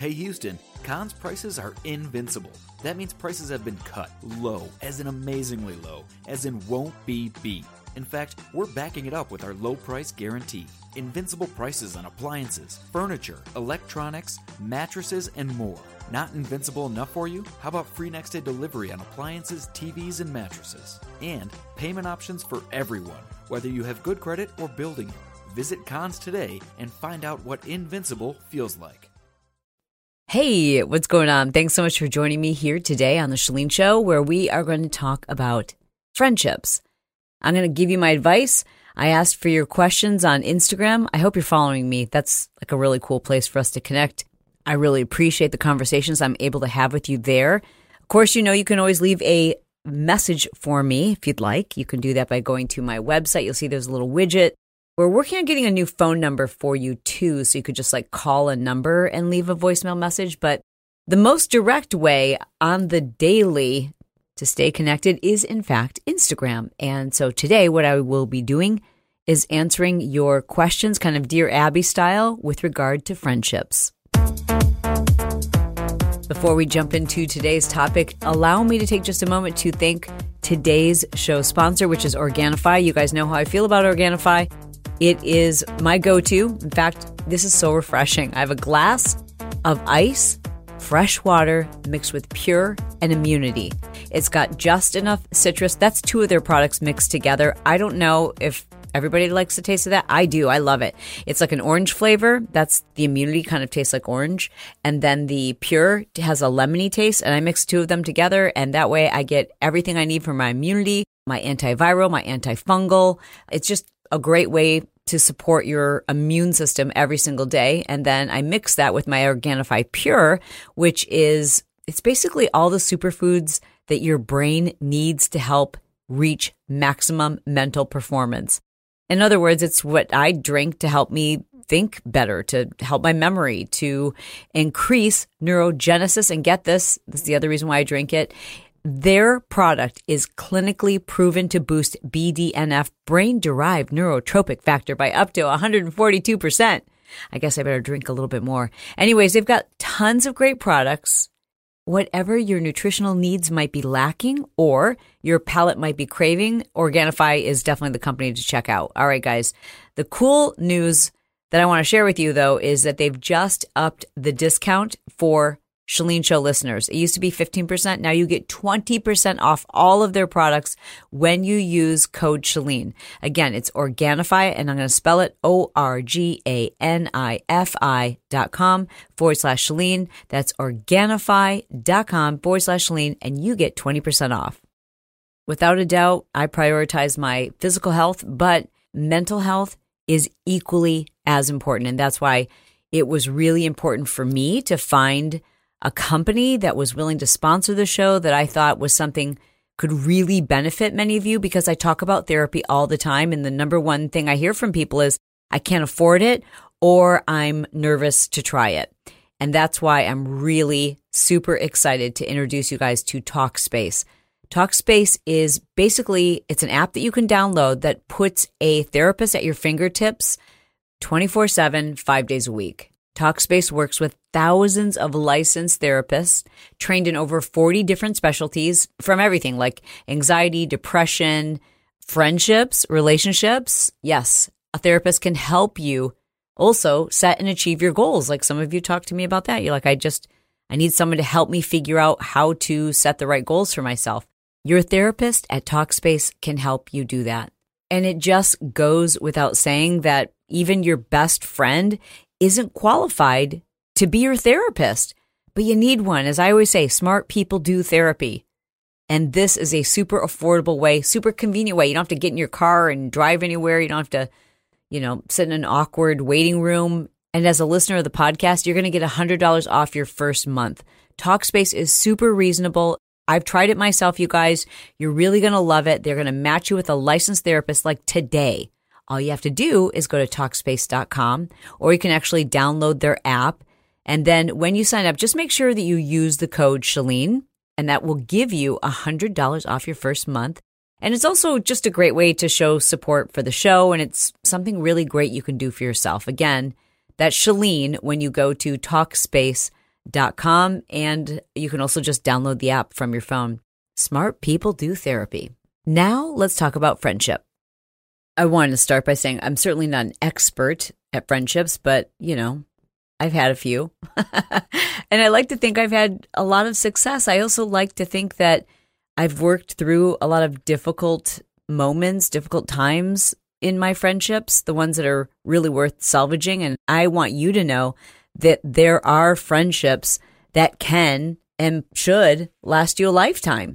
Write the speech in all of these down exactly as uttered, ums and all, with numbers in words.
Hey Houston, Conn's prices are invincible. That means prices have been cut low, as in amazingly low, as in won't be beat. In fact, we're backing it up with our low price guarantee. Invincible prices on appliances, furniture, electronics, mattresses, and more. Not invincible enough for you? How about free next day delivery on appliances, T Vs, and mattresses? And payment options for everyone, whether you have good credit or building it. Visit Conn's today and find out what invincible feels like. Hey, what's going on? Thanks so much for joining me here today on The Chalene Show, where we are going to talk about friendships. I'm going to give you my advice. I asked for your questions on Instagram. I hope you're following me. That's like a really cool place for us to connect. I really appreciate the conversations I'm able to have with you there. Of course, you know, you can always leave a message for me if you'd like. You can do that by going to my website. You'll see there's a little widget. We're working on getting a new phone number for you too, so you could just like call a number and leave a voicemail message. But the most direct way on the daily to stay connected is, in fact, Instagram. And so today what I will be doing is answering your questions, kind of Dear Abby style, with regard to friendships. Before we jump into today's topic, allow me to take just a moment to thank today's show sponsor, which is Organifi. You guys know how I feel about Organifi. It is my go-to. In fact, this is so refreshing. I have a glass of ice, fresh water mixed with Pure and Immunity. It's got just enough citrus. That's two of their products mixed together. I don't know if everybody likes the taste of that. I do. I love it. It's like an orange flavor. That's the Immunity, kind of tastes like orange. And then the Pure has a lemony taste. And I mix two of them together. And that way I get everything I need for my immunity, my antiviral, my antifungal. It's just a great way to support your immune system every single day. And then I mix that with my Organifi Pure, which is, it's basically all the superfoods that your brain needs to help reach maximum mental performance. In other words, it's what I drink to help me think better, to help my memory, to increase neurogenesis. And get this, this is the other reason why I drink it. Their product is clinically proven to boost B D N F, brain-derived neurotropic factor, by up to one hundred forty-two percent. I guess I better drink a little bit more. Anyways, they've got tons of great products. Whatever your nutritional needs might be lacking or your palate might be craving, Organifi is definitely the company to check out. All right, guys. The cool news that I want to share with you, though, is that they've just upped the discount for Chalene Show listeners. It used to be fifteen percent. Now you get twenty percent off all of their products when you use code Chalene. Again, it's Organifi, and I'm going to spell it O R G A N I F I dot com forward slash Chalene. That's Organifi dot com forward slash Chalene, and you get twenty percent off. Without a doubt, I prioritize my physical health, but mental health is equally as important. And that's why it was really important for me to find a company that was willing to sponsor the show that I thought was something could really benefit many of you, because I talk about therapy all the time. And the number one thing I hear from people is I can't afford it or I'm nervous to try it. And that's why I'm really super excited to introduce you guys to Talkspace. Talkspace is basically, it's an app that you can download that puts a therapist at your fingertips twenty-four seven, five days a week. Talkspace works with thousands of licensed therapists trained in over forty different specialties, from everything like anxiety, depression, friendships, relationships. Yes, a therapist can help you also set and achieve your goals. Like some of you talk to me about that. You're like, I just, I need someone to help me figure out how to set the right goals for myself. Your therapist at Talkspace can help you do that. And it just goes without saying that even your best friend isn't qualified to be your therapist, but you need one. As I always say, smart people do therapy. And this is a super affordable way, super convenient way. You don't have to get in your car and drive anywhere. You don't have to, you know, sit in an awkward waiting room. And as a listener of the podcast, you're going to get one hundred dollars off your first month. Talkspace is super reasonable. I've tried it myself, you guys. You're really going to love it. They're going to match you with a licensed therapist like today. All you have to do is go to Talkspace dot com, or you can actually download their app. And then when you sign up, just make sure that you use the code Chalene, and that will give you one hundred dollars off your first month. And it's also just a great way to show support for the show, and it's something really great you can do for yourself. Again, that's Chalene when you go to Talkspace dot com. And you can also just download the app from your phone. Smart people do therapy. Now let's talk about friendship. I wanted to start by saying I'm certainly not an expert at friendships, but, you know, I've had a few. And I like to think I've had a lot of success. I also like to think that I've worked through a lot of difficult moments, difficult times in my friendships, the ones that are really worth salvaging. And I want you to know that there are friendships that can and should last you a lifetime.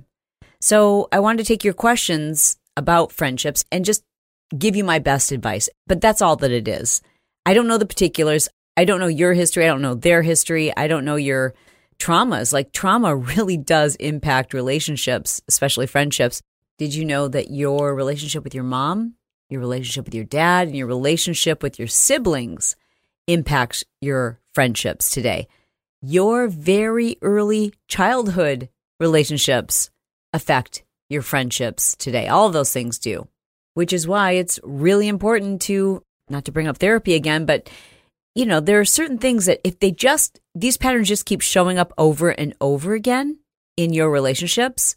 So I wanted to take your questions about friendships and just give you my best advice. But that's all that it is. I don't know the particulars. I don't know your history. I don't know their history. I don't know your traumas. Like, trauma really does impact relationships, especially friendships. Did you know that your relationship with your mom, your relationship with your dad, and your relationship with your siblings impacts your friendships today? Your very early childhood relationships affect your friendships today. All of those things do, which is why it's really important to, not to bring up therapy again, but, you know, there are certain things that if they just, these patterns just keep showing up over and over again in your relationships,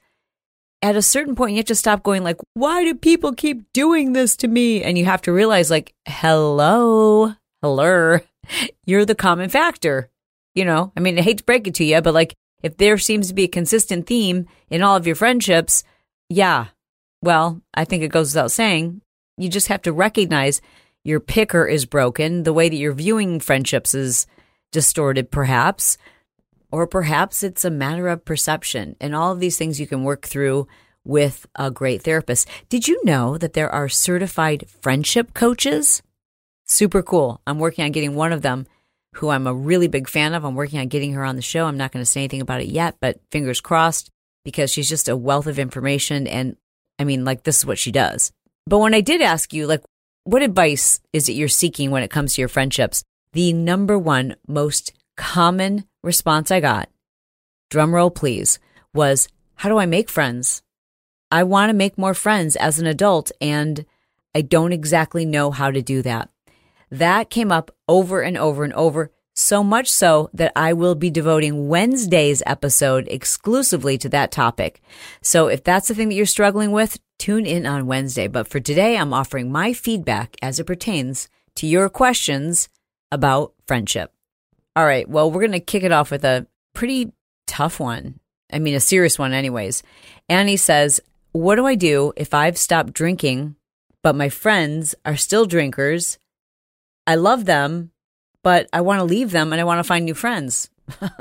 at a certain point, you have to stop going like, why do people keep doing this to me? And you have to realize, like, hello, hello, you're the common factor. You know, I mean, I hate to break it to you, but like, if there seems to be a consistent theme in all of your friendships, yeah, well, I think it goes without saying, you just have to recognize your picker is broken, the way that you're viewing friendships is distorted, perhaps. Or perhaps it's a matter of perception. And all of these things you can work through with a great therapist. Did you know that there are certified friendship coaches? Super cool. I'm working on getting one of them, who I'm a really big fan of. I'm working on getting her on the show. I'm not going to say anything about it yet, but fingers crossed, because she's just a wealth of information. And I mean, like, this is what she does. But when I did ask you, like, what advice is it you're seeking when it comes to your friendships? The number one most common response I got, drum roll please, was, how do I make friends? I want to make more friends as an adult, and I don't exactly know how to do that. That came up over and over and over, so much so that I will be devoting Wednesday's episode exclusively to that topic. So if that's the thing that you're struggling with, tune in on Wednesday. But for today, I'm offering my feedback as it pertains to your questions about friendship. All right, well, we're going to kick it off with a pretty tough one. I mean, a serious one anyways. Annie says, what do I do if I've stopped drinking, but my friends are still drinkers? I love them, but I want to leave them and I want to find new friends.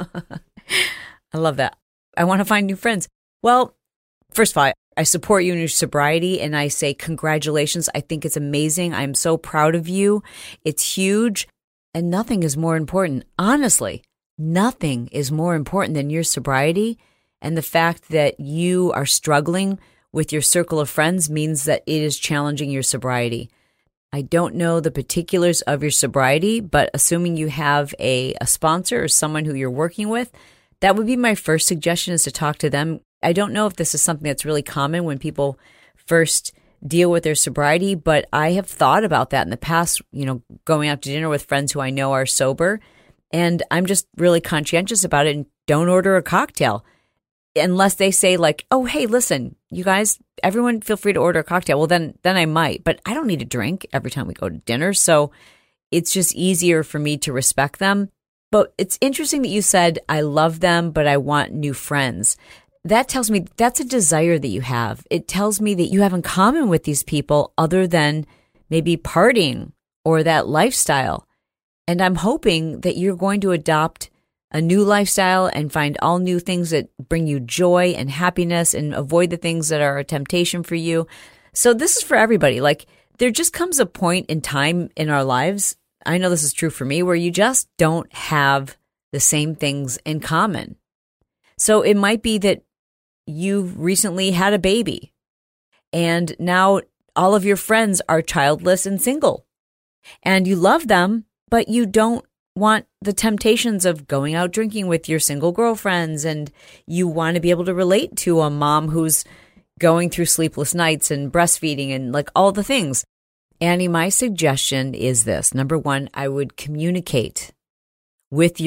I love that. I want to find new friends. Well, first of all, I support you in your sobriety and I say congratulations. I think it's amazing. I'm so proud of you. It's huge. And nothing is more important. Honestly, nothing is more important than your sobriety. And the fact that you are struggling with your circle of friends means that it is challenging your sobriety. I don't know the particulars of your sobriety, but assuming you have a, a sponsor or someone who you're working with, that would be my first suggestion, is to talk to them. I don't know if this is something that's really common when people first deal with their sobriety, but I have thought about that in the past, you know, going out to dinner with friends who I know are sober, and I'm just really conscientious about it and don't order a cocktail unless they say like, oh, hey, listen, you guys, everyone feel free to order a cocktail. Well, then, then I might, but I don't need a drink every time we go to dinner. So it's just easier for me to respect them. But it's interesting that you said, I love them, but I want new friends. That tells me that's a desire that you have. It tells me that you have in common with these people other than maybe partying or that lifestyle. And I'm hoping that you're going to adopt a new lifestyle and find all new things that bring you joy and happiness and avoid the things that are a temptation for you. So this is for everybody. Like, there just comes a point in time in our lives, I know this is true for me, where you just don't have the same things in common. So it might be that you've recently had a baby and now all of your friends are childless and single and you love them, but you don't want the temptations of going out drinking with your single girlfriends, and you want to be able to relate to a mom who's going through sleepless nights and breastfeeding and like all the things. Annie, my suggestion is this. Number one, I would communicate with your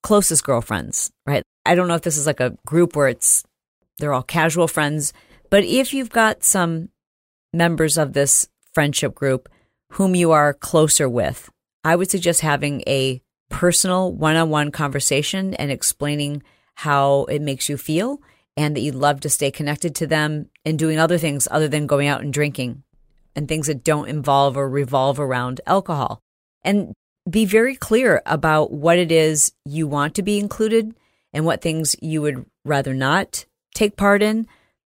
closest girlfriends, right? I don't know if this is like a group where it's they're all casual friends, but if you've got some members of this friendship group whom you are closer with, I would suggest having a personal one-on-one conversation and explaining how it makes you feel and that you'd love to stay connected to them and doing other things other than going out and drinking and things that don't involve or revolve around alcohol. And be very clear about what it is you want to be included and what things you would rather not take part in,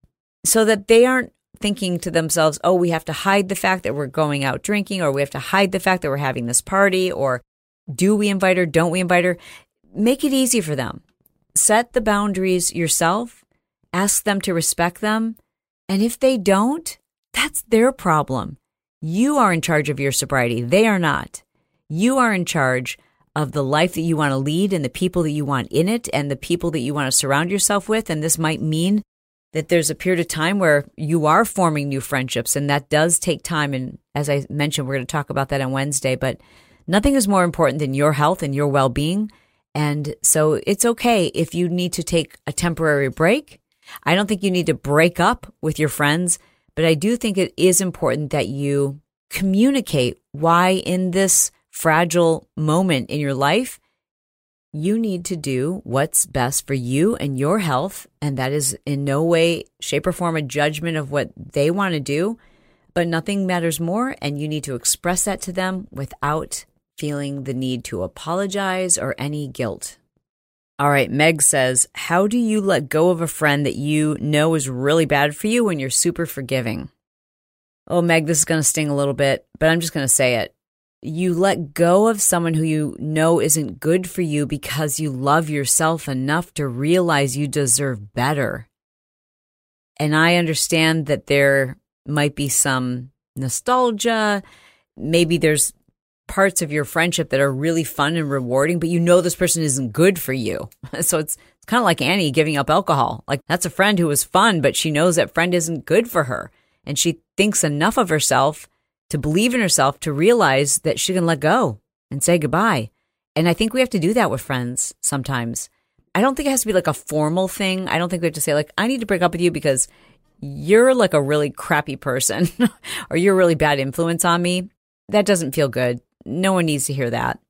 so that they aren't thinking to themselves, oh, we have to hide the fact that we're going out drinking, or we have to hide the fact that we're having this party, or do we invite her, don't we invite her? Make it easy for them. Set the boundaries yourself, ask them to respect them, and if they don't, that's their problem. You are in charge of your sobriety. They are not. You are in charge of the life that you want to lead and the people that you want in it and the people that you want to surround yourself with. And this might mean that there's a period of time where you are forming new friendships, and that does take time. And as I mentioned, we're going to talk about that on Wednesday, but nothing is more important than your health and your well-being. And so it's okay if you need to take a temporary break. I don't think you need to break up with your friends, but I do think it is important that you communicate why in this fragile moment in your life, you need to do what's best for you and your health. And that is in no way, shape, or form a judgment of what they want to do, but nothing matters more. And you need to express that to them without feeling the need to apologize or any guilt. All right, Meg says, how do you let go of a friend that you know is really bad for you when you're super forgiving? Oh, Meg, this is going to sting a little bit, but I'm just going to say it. You let go of someone who you know isn't good for you because you love yourself enough to realize you deserve better. And I understand that there might be some nostalgia. Maybe there's parts of your friendship that are really fun and rewarding, but you know this person isn't good for you. So it's, it's kind of like Annie giving up alcohol. Like, that's a friend who was fun, but she knows that friend isn't good for her. And she thinks enough of herself to believe in herself to realize that she can let go and say goodbye. And I think we have to do that with friends sometimes. I don't think it has to be like a formal thing. I don't think we have to say like, I need to break up with you because you're like a really crappy person or you're a really bad influence on me. That doesn't feel good. No one needs to hear that.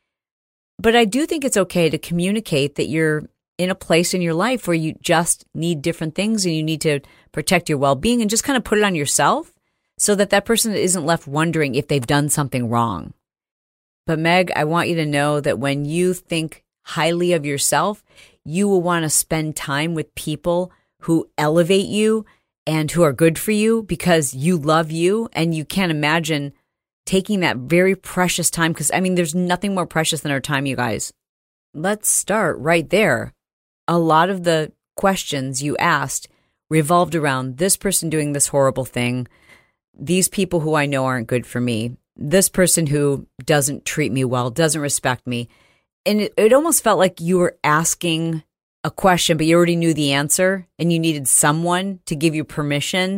But I do think it's okay to communicate that you're in a place in your life where you just need different things and you need to protect your well-being and just kind of put it on yourself, so that that person isn't left wondering if they've done something wrong. But Meg, I want you to know that when you think highly of yourself, you will want to spend time with people who elevate you and who are good for you because you love you, and you can't imagine taking that very precious time, because, I mean, there's nothing more precious than our time, you guys. Let's start right there. A lot of the questions you asked revolved around this person doing this horrible thing, these people who I know aren't good for me, this person who doesn't treat me well, doesn't respect me. And it, it almost felt like you were asking a question, but you already knew the answer and you needed someone to give you permission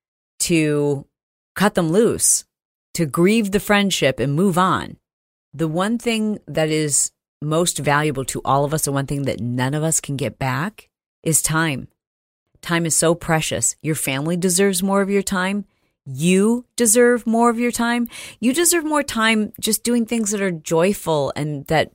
to cut them loose, to grieve the friendship and move on. The one thing that is most valuable to all of us, the one thing that none of us can get back, is time. Time is so precious. Your family deserves more of your time. You deserve more of your time. You deserve more time just doing things that are joyful and that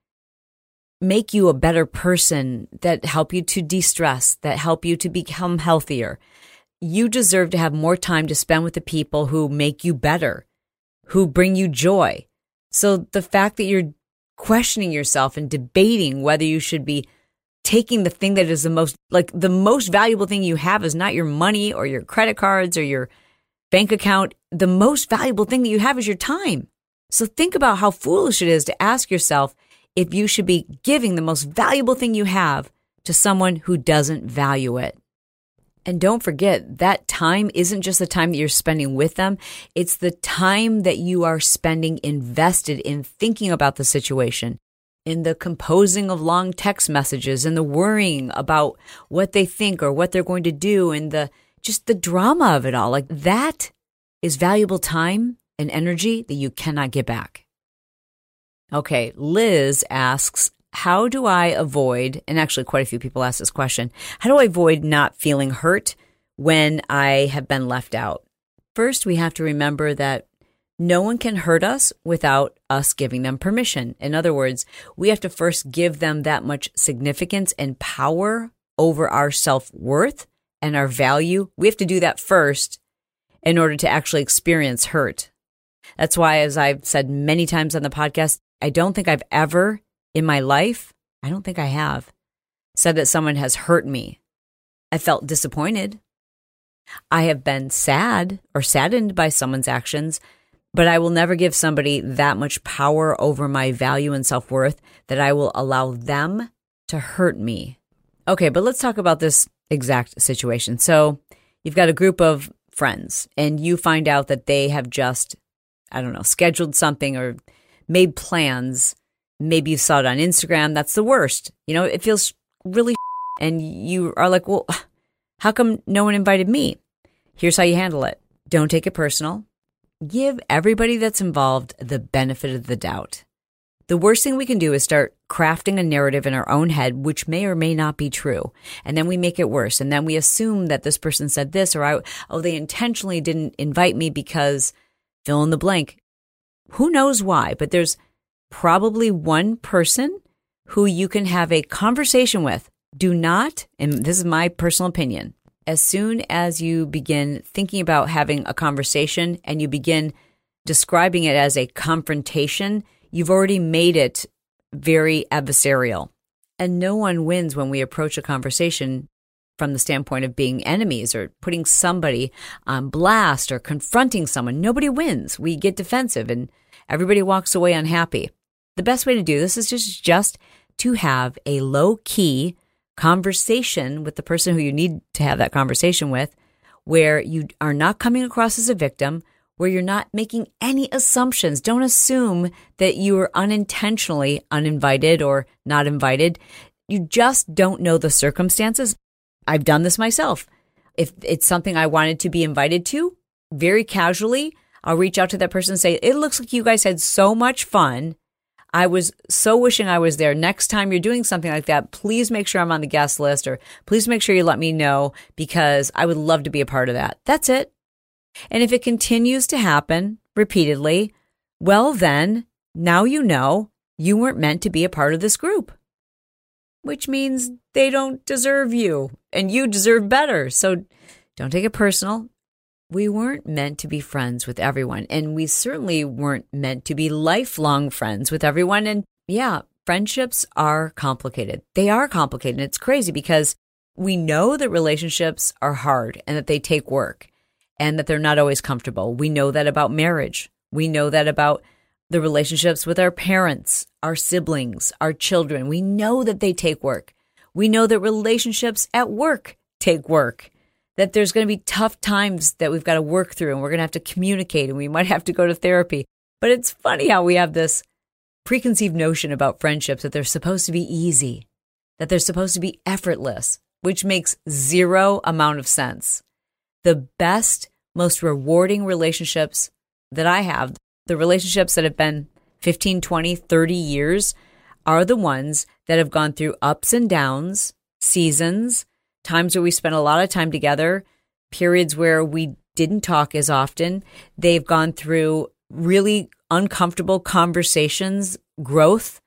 make you a better person, that help you to de-stress, that help you to become healthier. You deserve to have more time to spend with the people who make you better, who bring you joy. So the fact that you're questioning yourself and debating whether you should be taking the thing that is the most, like the most valuable thing you have is not your money or your credit cards or your bank account. The most valuable thing that you have is your time. So think about how foolish it is to ask yourself if you should be giving the most valuable thing you have to someone who doesn't value it. And don't forget, that time isn't just the time that you're spending with them. It's the time that you are spending invested in thinking about the situation, in the composing of long text messages and the worrying about what they think or what they're going to do and the just the drama of it all. Like, that is valuable time and energy that you cannot get back. Okay, Liz asks, how do I avoid, and actually quite a few people ask this question, how do I avoid not feeling hurt when I have been left out? First, we have to remember that no one can hurt us without us giving them permission. In other words, we have to first give them that much significance and power over our self-worth and our value. We have to do that first in order to actually experience hurt. That's why, as I've said many times on the podcast, I don't think I've ever in my life, I don't think I have, said that someone has hurt me. I felt disappointed. I have been sad or saddened by someone's actions, but I will never give somebody that much power over my value and self-worth that I will allow them to hurt me. Okay, but let's talk about this exact situation. So you've got a group of friends and you find out that they have just, I don't know, scheduled something or made plans. Maybe you saw it on Instagram. That's the worst. You know, it feels really and you are like, well, how come no one invited me? Here's how you handle it. Don't take it personal. Give everybody that's involved the benefit of the doubt. The worst thing we can do is start crafting a narrative in our own head, which may or may not be true. And then we make it worse. And then we assume that this person said this, or I, oh, they intentionally didn't invite me because fill in the blank. Who knows why? But there's probably one person who you can have a conversation with. Do not, and this is my personal opinion, as soon as you begin thinking about having a conversation and you begin describing it as a confrontation, you've already made it very adversarial. And no one wins when we approach a conversation from the standpoint of being enemies or putting somebody on blast or confronting someone. Nobody wins. We get defensive and everybody walks away unhappy. The best way to do this is just, just to have a low-key conversation with the person who you need to have that conversation with, where you are not coming across as a victim, where you're not making any assumptions. Don't assume that you are unintentionally uninvited or not invited. You just don't know the circumstances. I've done this myself. If it's something I wanted to be invited to, very casually, I'll reach out to that person and say, it looks like you guys had so much fun. I was so wishing I was there. Next time you're doing something like that, please make sure I'm on the guest list, or please make sure you let me know because I would love to be a part of that. That's it. And if it continues to happen repeatedly, well then, now you know you weren't meant to be a part of this group, which means they don't deserve you and you deserve better. So don't take it personal. We weren't meant to be friends with everyone, and we certainly weren't meant to be lifelong friends with everyone. And yeah, friendships are complicated. They are complicated. And it's crazy because we know that relationships are hard and that they take work and that they're not always comfortable. We know that about marriage. We know that about the relationships with our parents, our siblings, our children. We know that they take work. We know that relationships at work take work, that there's going to be tough times that we've got to work through and we're going to have to communicate and we might have to go to therapy. But it's funny how we have this preconceived notion about friendships that they're supposed to be easy, that they're supposed to be effortless, which makes zero amount of sense. The best, most rewarding relationships that I have, the relationships that have been fifteen, twenty, thirty years, are the ones that have gone through ups and downs, seasons, times where we spent a lot of time together, periods where we didn't talk as often. They've gone through really uncomfortable conversations, growth,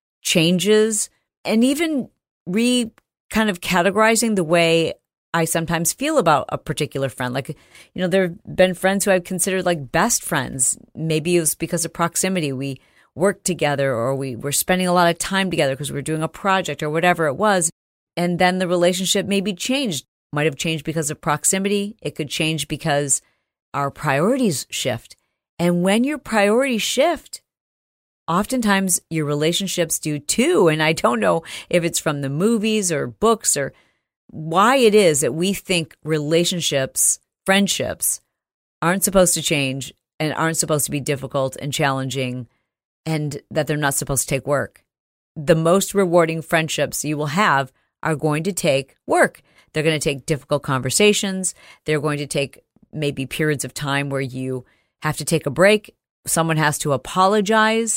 changes, and even re kind of categorizing the way I sometimes feel about a particular friend. Like, you know, there have been friends who I've considered like best friends. Maybe it was because of proximity. We worked together or we were spending a lot of time together because we were doing a project or whatever it was. And then the relationship maybe changed, might have changed because of proximity. It could change because our priorities shift. And when your priorities shift, oftentimes your relationships do too. And I don't know if it's from the movies or books or why it is that we think relationships, friendships aren't supposed to change and aren't supposed to be difficult and challenging and that they're not supposed to take work. The most rewarding friendships you will have are going to take work. They're going to take difficult conversations. They're going to take maybe periods of time where you have to take a break. Someone has to apologize.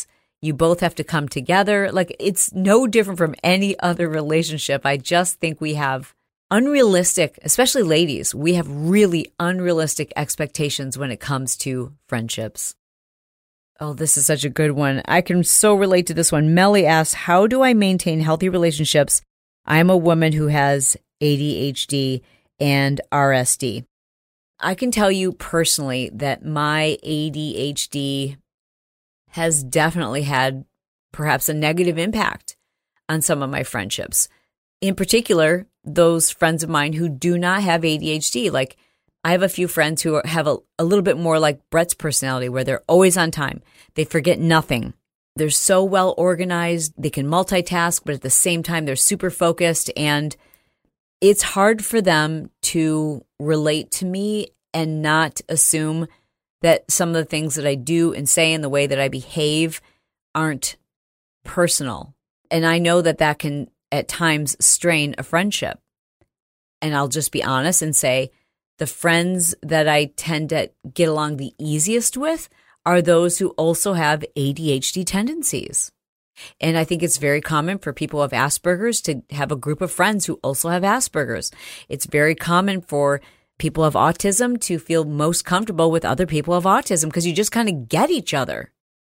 You both have to come together. Like, it's no different from any other relationship. I just think we have unrealistic, especially ladies, we have really unrealistic expectations when it comes to friendships. Oh, this is such a good one. I can so relate to this one. Melly asks, how do I maintain healthy relationships? I'm a woman who has A D H D and R S D. I can tell you personally that my A D H D has definitely had perhaps a negative impact on some of my friendships. In particular, those friends of mine who do not have A D H D. Like, I have a few friends who have a, a little bit more like Brett's personality, where they're always on time. They forget nothing. They're so well organized. They can multitask, but at the same time, they're super focused. And it's hard for them to relate to me and not assume that some of the things that I do and say and the way that I behave aren't personal. And I know that that can at times strain a friendship. And I'll just be honest and say the friends that I tend to get along the easiest with are those who also have A D H D tendencies. And I think it's very common for people who have Asperger's to have a group of friends who also have Asperger's. It's very common for people who have autism to feel most comfortable with other people who have autism because you just kind of get each other.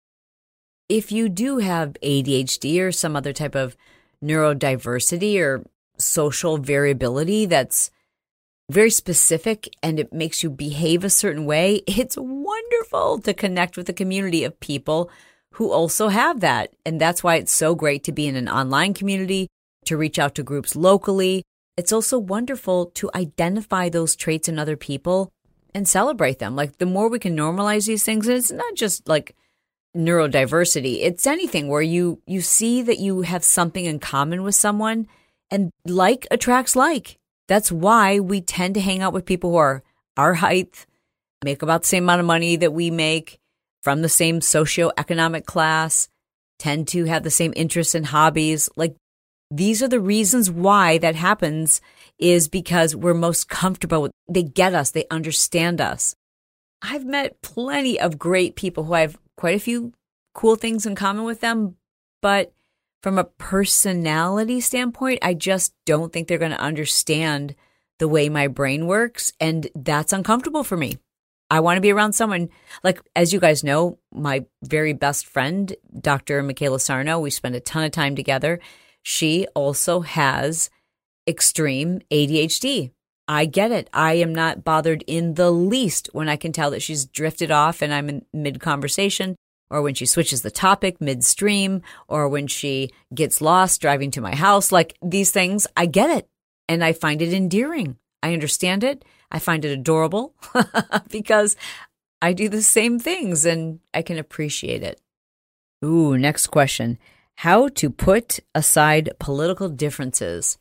If you do have A D H D or some other type of neurodiversity or social variability that's very specific and it makes you behave a certain way, it's wonderful to connect with a community of people who also have that. And that's why it's so great to be in an online community, to reach out to groups locally. It's also wonderful to identify those traits in other people and celebrate them. Like, the more we can normalize these things, and it's not just like neurodiversity, it's anything where you you see that you have something in common with someone, and like attracts like. That's why we tend to hang out with people who are our height, make about the same amount of money that we make, from the same socioeconomic class, tend to have the same interests and hobbies. Like, these are the reasons why that happens, is because we're most comfortable with, they get us, they understand us. I've met plenty of great people who I have quite a few cool things in common with them, but from a personality standpoint, I just don't think they're going to understand the way my brain works, and that's uncomfortable for me. I want to be around someone, like, as you guys know, my very best friend, Doctor Michaela Sarno, we spend a ton of time together. She also has extreme A D H D. I get it. I am not bothered in the least when I can tell that she's drifted off and I'm in mid-conversation, or when she switches the topic midstream, or when she gets lost driving to my house. Like, these things, I get it. And I find it endearing. I understand it. I find it adorable because I do the same things and I can appreciate it. Ooh, next question. How to put aside political differences.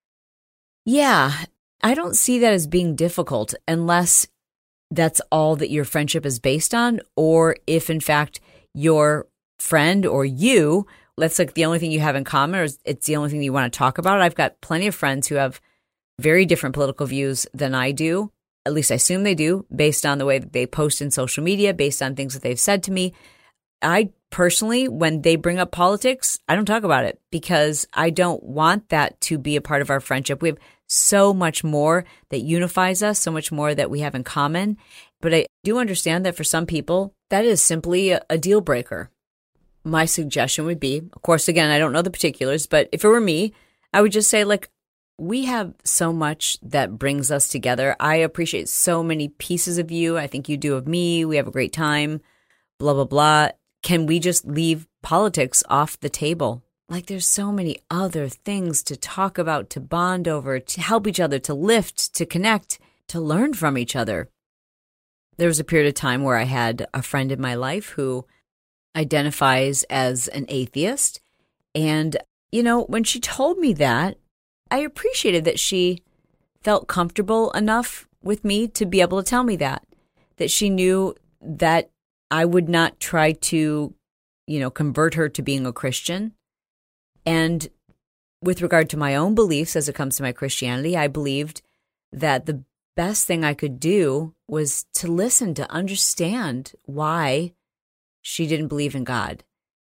Yeah, I don't see that as being difficult unless that's all that your friendship is based on, or if in fact your friend or you, that's like the only thing you have in common, or it's the only thing you want to talk about. I've got plenty of friends who have very different political views than I do. At least I assume they do, based on the way that they post in social media, based on things that they've said to me. I personally, when they bring up politics, I don't talk about it because I don't want that to be a part of our friendship. We have so much more that unifies us, so much more that we have in common. But I do understand that for some people, that is simply a, a deal breaker. My suggestion would be, of course, again, I don't know the particulars, but if it were me, I would just say, like, we have so much that brings us together. I appreciate so many pieces of you. I think you do of me. We have a great time, blah, blah, blah. Can we just leave politics off the table? Like, there's so many other things to talk about, to bond over, to help each other, to lift, to connect, to learn from each other. There was a period of time where I had a friend in my life who identifies as an atheist. And, you know, when she told me that, I appreciated that she felt comfortable enough with me to be able to tell me that, that she knew that I would not try to, you know, convert her to being a Christian. And with regard to my own beliefs as it comes to my Christianity, I believed that the best thing I could do was to listen, to understand why she didn't believe in God.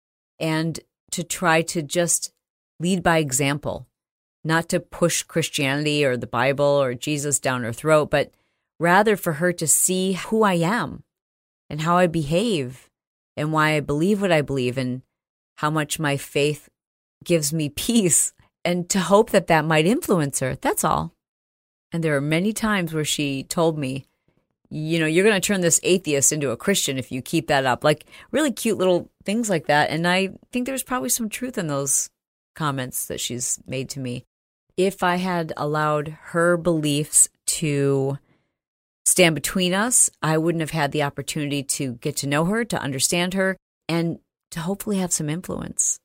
and to try to just lead by example, not to push Christianity or the Bible or Jesus down her throat, but rather for her to see who I am and how I behave and why I believe what I believe and how much my faith gives me peace, and to hope that that might influence her. That's all. And there are many times where she told me, you know, you're going to turn this atheist into a Christian if you keep that up. Like really cute little things like that. And I think there's probably some truth in those comments that she's made to me. If I had allowed her beliefs to stand between us, I wouldn't have had the opportunity to get to know her, to understand her, and to hopefully have some influence.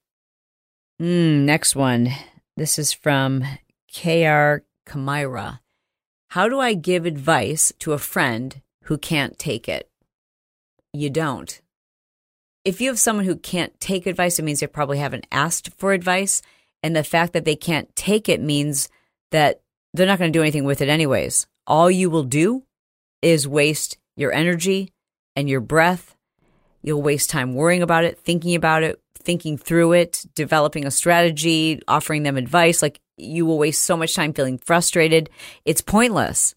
Mm, next one. This is from K R Kamira. How do I give advice to a friend who can't take it? You don't. If you have someone who can't take advice, it means they probably haven't asked for advice. And the fact that they can't take it means that they're not going to do anything with it anyways. All you will do is waste your energy and your breath. You'll waste time worrying about it, thinking about it, thinking through it, developing a strategy, offering them advice. Like, you will waste so much time feeling frustrated. It's pointless.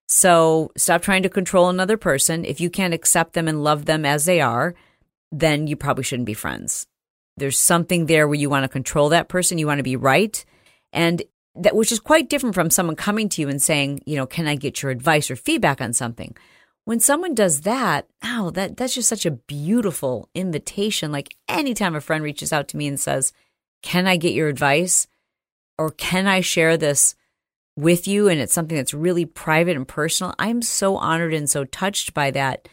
So stop trying to control another person. If you can't accept them and love them as they are, then you probably shouldn't be friends. There's something there where you want to control that person. You want to be right. And that, which is quite different from someone coming to you and saying, you know, can I get your advice or feedback on something? When someone does that, oh, that that's just such a beautiful invitation. Like anytime a friend reaches out to me and says, can I get your advice? Or can I share this with you? And it's something that's really private and personal. I'm so honored and so touched by that.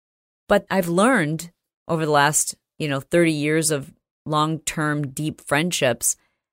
But I've learned over the last, you know, thirty years of long-term deep friendships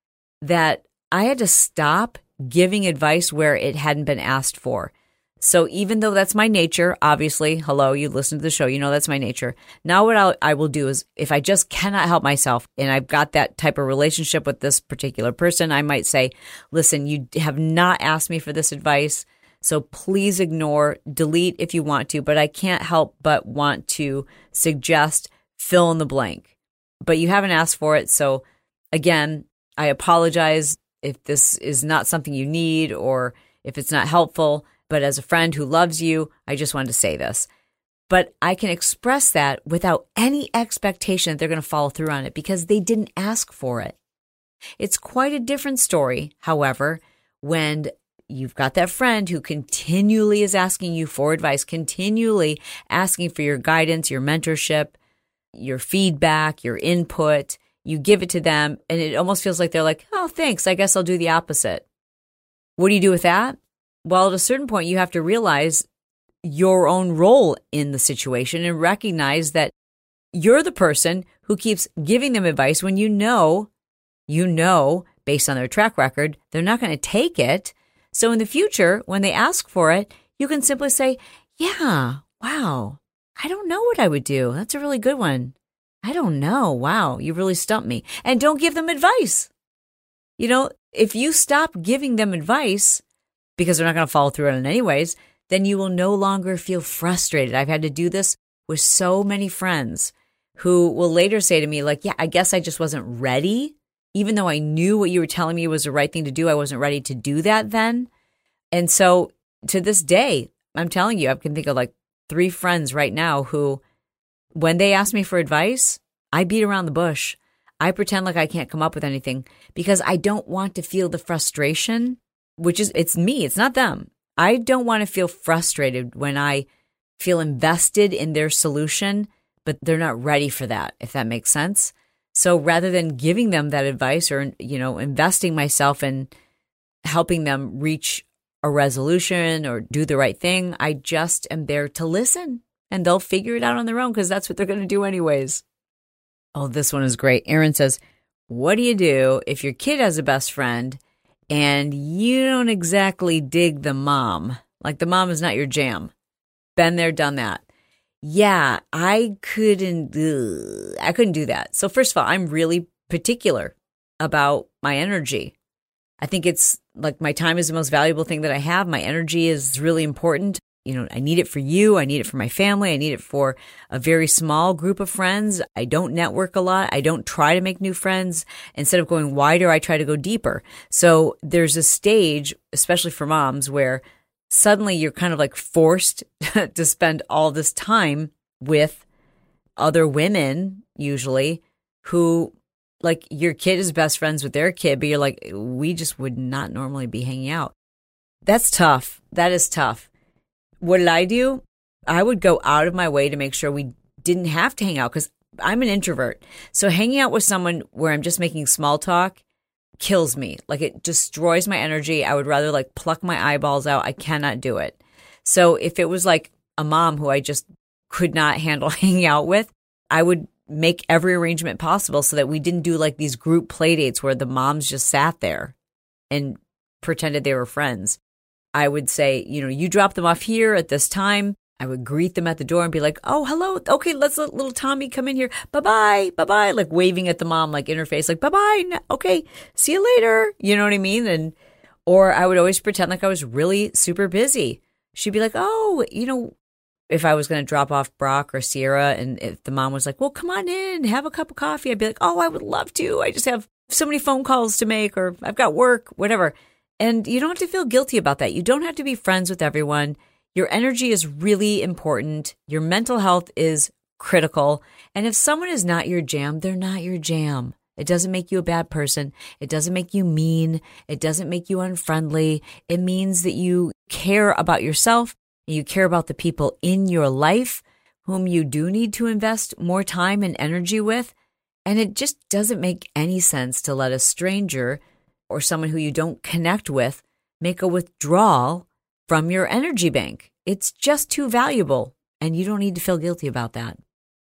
that I had to stop giving advice where it hadn't been asked for. So even though that's my nature, obviously, hello, you listen to the show, you know that's my nature. Now what I'll, I will do is if I just cannot help myself and I've got that type of relationship with this particular person, I might say, listen, you have not asked me for this advice, so please ignore, delete if you want to, but I can't help but want to suggest fill in the blank. But you haven't asked for it, so again, I apologize if this is not something you need or if it's not helpful. But as a friend who loves you, I just wanted to say this. But I can express that without any expectation that they're going to follow through on it because they didn't ask for it. It's quite a different story, however, when you've got that friend who continually is asking you for advice, continually asking for your guidance, your mentorship, your feedback, your input. You give it to them, and it almost feels like they're like, oh, thanks, I guess I'll do the opposite. What do you do with that? Well, at a certain point, you have to realize your own role in the situation and recognize that you're the person who keeps giving them advice when you know, you know, based on their track record, they're not going to take it. So in the future, when they ask for it, you can simply say, yeah, wow, I don't know what I would do. That's a really good one. I don't know. Wow, you really stumped me. And don't give them advice. You know, if you stop giving them advice, because they're not going to follow through on it anyways, then you will no longer feel frustrated. I've had to do this with so many friends who will later say to me, like, yeah, I guess I just wasn't ready. Even though I knew what you were telling me was the right thing to do, I wasn't ready to do that then. And so to this day, I'm telling you, I can think of like three friends right now who, when they ask me for advice, I beat around the bush. I pretend like I can't come up with anything because I don't want to feel the frustration. Which is, it's me, it's not them. I don't want to feel frustrated when I feel invested in their solution, but they're not ready for that, if that makes sense. So rather than giving them that advice or, you know, investing myself in helping them reach a resolution or do the right thing, I just am there to listen and they'll figure it out on their own because that's what they're going to do anyways. Oh, this one is great. Aaron says, what do you do if your kid has a best friend and you don't exactly dig the mom? Like the mom is not your jam. Been there, done that. Yeah, I couldn't, ugh, I couldn't do that. So first of all, I'm really particular about my energy. I think it's like my time is the most valuable thing that I have. My energy is really important. you know, I need it for you. I need it for my family. I need it for a very small group of friends. I don't network a lot. I don't try to make new friends. Instead of going wider, I try to go deeper. So there's a stage, especially for moms, where suddenly you're kind of like forced to spend all this time with other women, usually, who, like, your kid is best friends with their kid, but you're like, we just would not normally be hanging out. That's tough. That is tough. What did I do? I would go out of my way to make sure we didn't have to hang out, because I'm an introvert. So hanging out with someone where I'm just making small talk kills me. Like, it destroys my energy. I would rather like pluck my eyeballs out. I cannot do it. So if it was like a mom who I just could not handle hanging out with, I would make every arrangement possible so that we didn't do like these group play dates where the moms just sat there and pretended they were friends. I would say, you know, you drop them off here at this time. I would greet them at the door and be like, oh, hello. Okay, let's let little Tommy come in here. Bye-bye, bye-bye. Like waving at the mom, like interface, like, bye-bye. Okay, see you later. You know what I mean? And or I would always pretend like I was really super busy. She'd be like, oh, you know, if I was going to drop off Brock or Sierra, and if the mom was like, well, come on in, have a cup of coffee, I'd be like, oh, I would love to. I just have so many phone calls to make, or I've got work, whatever. And you don't have to feel guilty about that. You don't have to be friends with everyone. Your energy is really important. Your mental health is critical. And if someone is not your jam, they're not your jam. It doesn't make you a bad person. It doesn't make you mean. It doesn't make you unfriendly. It means that you care about yourself. You care about the people in your life whom you do need to invest more time and energy with. And it just doesn't make any sense to let a stranger or someone who you don't connect with make a withdrawal from your energy bank. It's just too valuable, and you don't need to feel guilty about that.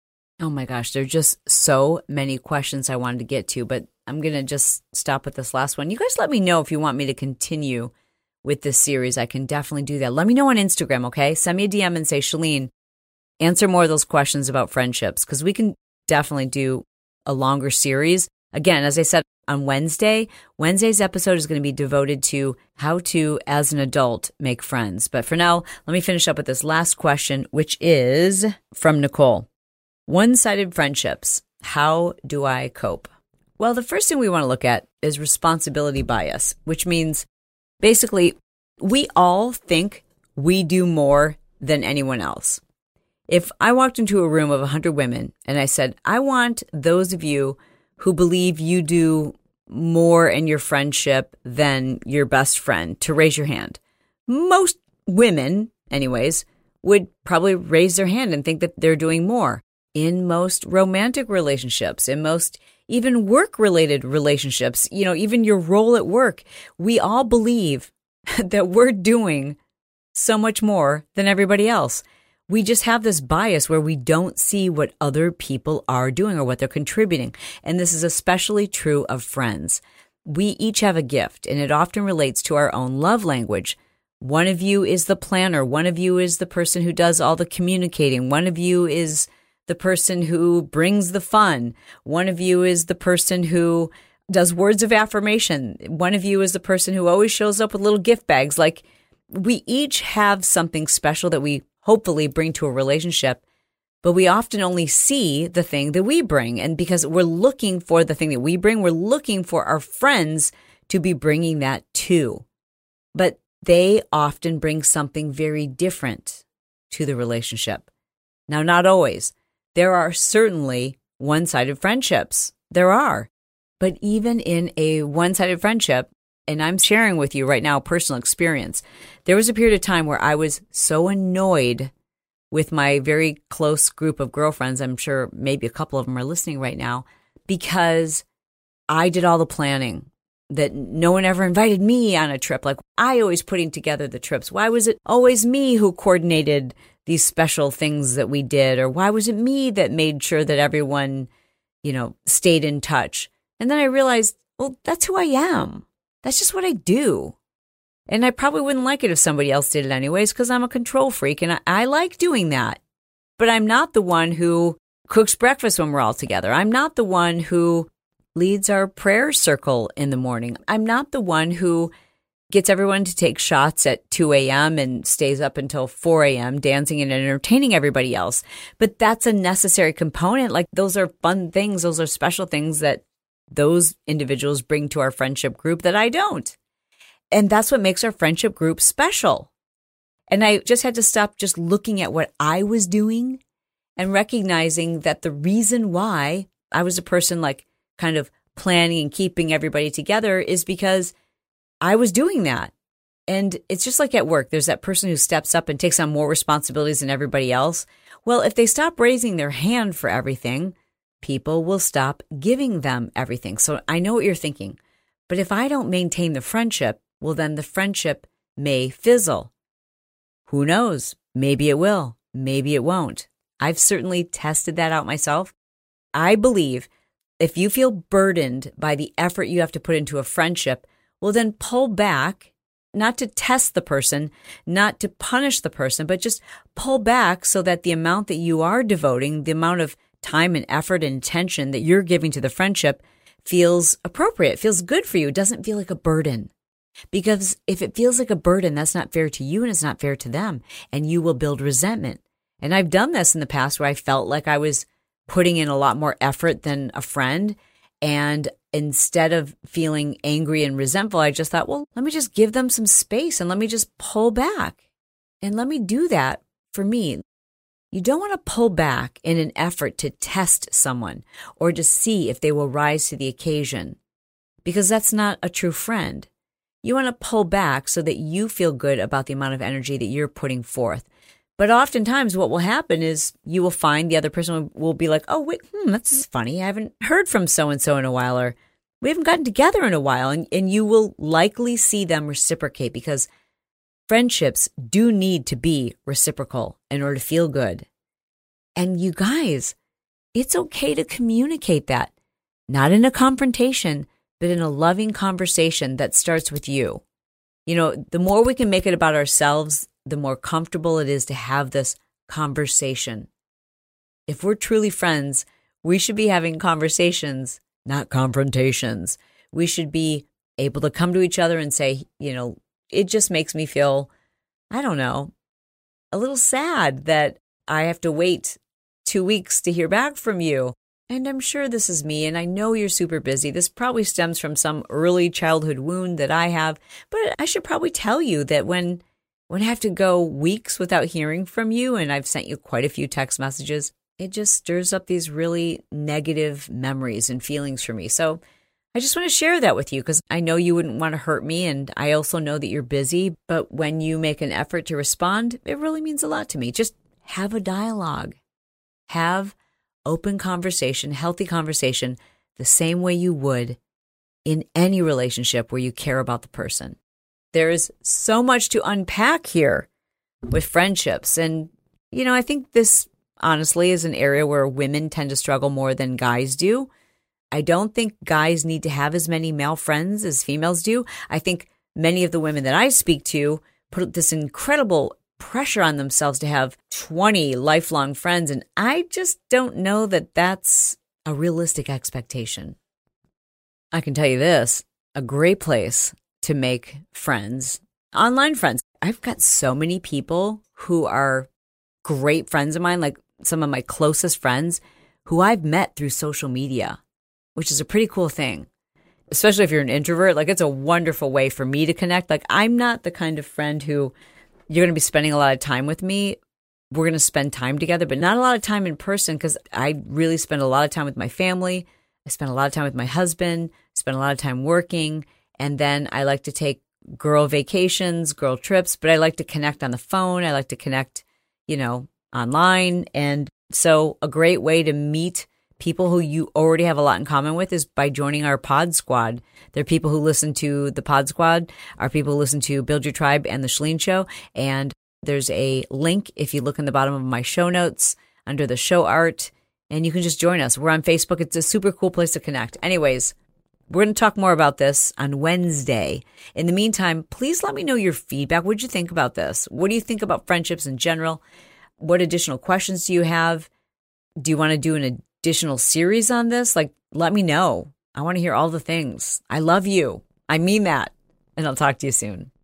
Oh my gosh, there are just so many questions I wanted to get to, but I'm going to just stop with this last one. You guys let me know if you want me to continue with this series. I can definitely do that. Let me know on Instagram, okay? Send me a D M and say, Chalene, answer more of those questions about friendships, because we can definitely do a longer series. Again, as I said, on Wednesday, Wednesday's episode is going to be devoted to how to, as an adult, make friends. But for now, let me finish up with this last question, which is from Nicole. One-sided friendships. How do I cope? Well, the first thing we want to look at is responsibility bias, which means basically we all think we do more than anyone else. If I walked into a room of one hundred women and I said, I want those of you who believe you do more in your friendship than your best friend to raise your hand. Most women, anyways, would probably raise their hand and think that they're doing more. In most romantic relationships, in most even work-related relationships, you know, even your role at work, we all believe that we're doing so much more than everybody else. We just have this bias where we don't see what other people are doing or what they're contributing. And this is especially true of friends. We each have a gift, and it often relates to our own love language. One of you is the planner. One of you is the person who does all the communicating. One of you is the person who brings the fun. One of you is the person who does words of affirmation. One of you is the person who always shows up with little gift bags. Like, we each have something special that we hopefully bring to a relationship, but we often only see the thing that we bring. And because we're looking for the thing that we bring, we're looking for our friends to be bringing that too. But they often bring something very different to the relationship. Now, not always. There are certainly one-sided friendships. There are. But even in a one-sided friendship, and I'm sharing with you right now personal experience, there was a period of time where I was so annoyed with my very close group of girlfriends. I'm sure maybe a couple of them are listening right now, because I did all the planning, that no one ever invited me on a trip. Like, I always putting together the trips. Why was it always me who coordinated these special things that we did? Or why was it me that made sure that everyone, you know, stayed in touch? And then I realized, well, that's who I am. That's just what I do. And I probably wouldn't like it if somebody else did it anyways, because I'm a control freak and I, I like doing that. But I'm not the one who cooks breakfast when we're all together. I'm not the one who leads our prayer circle in the morning. I'm not the one who gets everyone to take shots at two a.m. and stays up until four a.m. dancing and entertaining everybody else. But that's a necessary component. Like, those are fun things. Those are special things that those individuals bring to our friendship group that I don't. And that's what makes our friendship group special. And I just had to stop just looking at what I was doing and recognizing that the reason why I was a person like kind of planning and keeping everybody together is because I was doing that. And it's just like at work. There's that person who steps up and takes on more responsibilities than everybody else. Well, if they stop raising their hand for everything, people will stop giving them everything. So I know what you're thinking. But if I don't maintain the friendship, well, then the friendship may fizzle. Who knows? Maybe it will. Maybe it won't. I've certainly tested that out myself. I believe if you feel burdened by the effort you have to put into a friendship, well, then pull back, not to test the person, not to punish the person, but just pull back so that the amount that you are devoting, the amount of time and effort and attention that you're giving to the friendship feels appropriate, feels good for you. It doesn't feel like a burden. Because if it feels like a burden, that's not fair to you and it's not fair to them. And you will build resentment. And I've done this in the past where I felt like I was putting in a lot more effort than a friend. And instead of feeling angry and resentful, I just thought, well, let me just give them some space and let me just pull back. And let me do that for me. You don't want to pull back in an effort to test someone or to see if they will rise to the occasion, because that's not a true friend. You want to pull back so that you feel good about the amount of energy that you're putting forth. But oftentimes what will happen is you will find the other person will be like, oh, wait, hmm, that's funny. I haven't heard from so-and-so in a while, or we haven't gotten together in a while. And, and you will likely see them reciprocate, because friendships do need to be reciprocal in order to feel good. And you guys, it's okay to communicate that, not in a confrontation, but in a loving conversation that starts with you. You know, the more we can make it about ourselves, the more comfortable it is to have this conversation. If we're truly friends, we should be having conversations, not confrontations. We should be able to come to each other and say, you know, it just makes me feel, I don't know, a little sad that I have to wait two weeks to hear back from you. And I'm sure this is me, and I know you're super busy. This probably stems from some early childhood wound that I have, but I should probably tell you that when When I have to go weeks without hearing from you, and I've sent you quite a few text messages, it just stirs up these really negative memories and feelings for me. So I just want to share that with you, because I know you wouldn't want to hurt me, and I also know that you're busy. But when you make an effort to respond, it really means a lot to me. Just have a dialogue. Have open conversation, healthy conversation, the same way you would in any relationship where you care about the person. There is so much to unpack here with friendships. And, you know, I think this honestly is an area where women tend to struggle more than guys do. I don't think guys need to have as many male friends as females do. I think many of the women that I speak to put this incredible pressure on themselves to have twenty lifelong friends. And I just don't know that that's a realistic expectation. I can tell you this, a great place to make friends, online friends. I've got so many people who are great friends of mine, like some of my closest friends who I've met through social media, which is a pretty cool thing, especially if you're an introvert. Like, it's a wonderful way for me to connect. Like, I'm not the kind of friend who you're going to be spending a lot of time with me. We're going to spend time together, but not a lot of time in person, because I really spend a lot of time with my family. I spend a lot of time with my husband, spend a lot of time working. And then I like to take girl vacations, girl trips, but I like to connect on the phone. I like to connect, you know, online. And so a great way to meet people who you already have a lot in common with is by joining our Pod Squad. There are people who listen to the Pod Squad, are people who listen to Build Your Tribe and The Chalene Show. And there's a link if you look in the bottom of my show notes under the show art, and you can just join us. We're on Facebook. It's a super cool place to connect. Anyways, we're going to talk more about this on Wednesday. In the meantime, please let me know your feedback. What did you think about this? What do you think about friendships in general? What additional questions do you have? Do you want to do an additional series on this? Like, let me know. I want to hear all the things. I love you. I mean that. and I'll talk to you soon.